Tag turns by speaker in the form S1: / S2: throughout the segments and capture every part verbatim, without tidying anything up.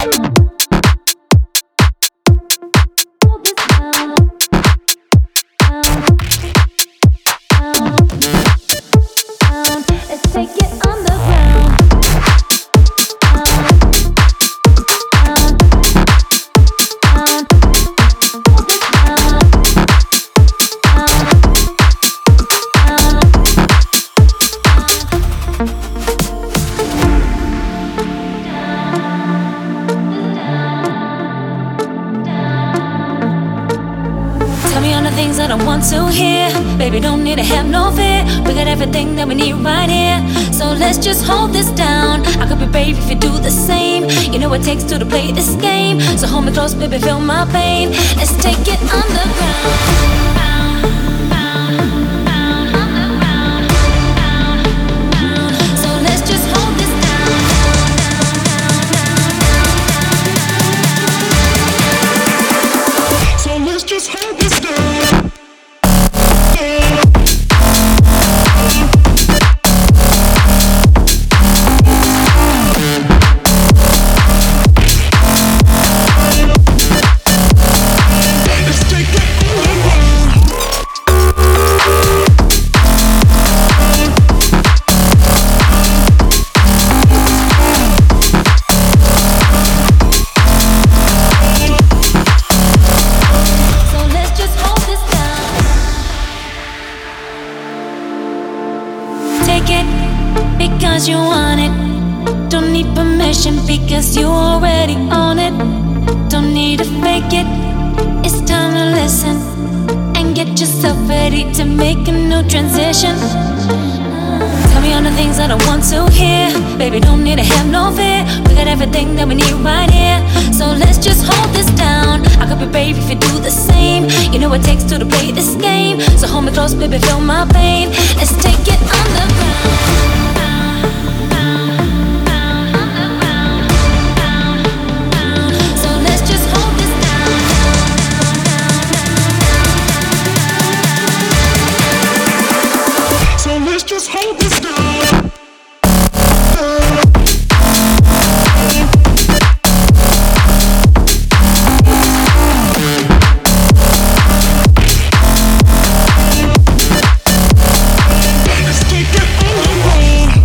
S1: Things that I want to hear. Baby, don't need to have no fear. We got everything that we need right here. So let's just hold this down. I could be brave if you do the same. You know what it takes to, to play this game. So hold me close, baby, feel my pain. Let's take it underground. Because you want it. Don't need permission because you already own it. Don't need to fake it. It's time to listen and get yourself ready to make a new transition. Tell me all the things that I want to hear. Baby, don't need to have no fear. We got everything that we need right here. So let's just hold this down. I could be brave if you do the same. You know what it takes to, to play this game. So hold me close, baby, feel my pain. Let's take it underground.
S2: Just hold this down. Let's take it underground.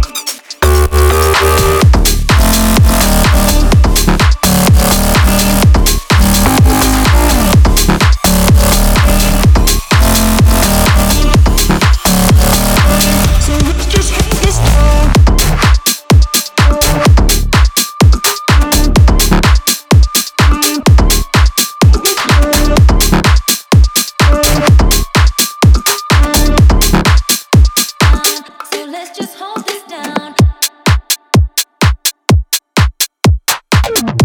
S1: Let's just hold this down.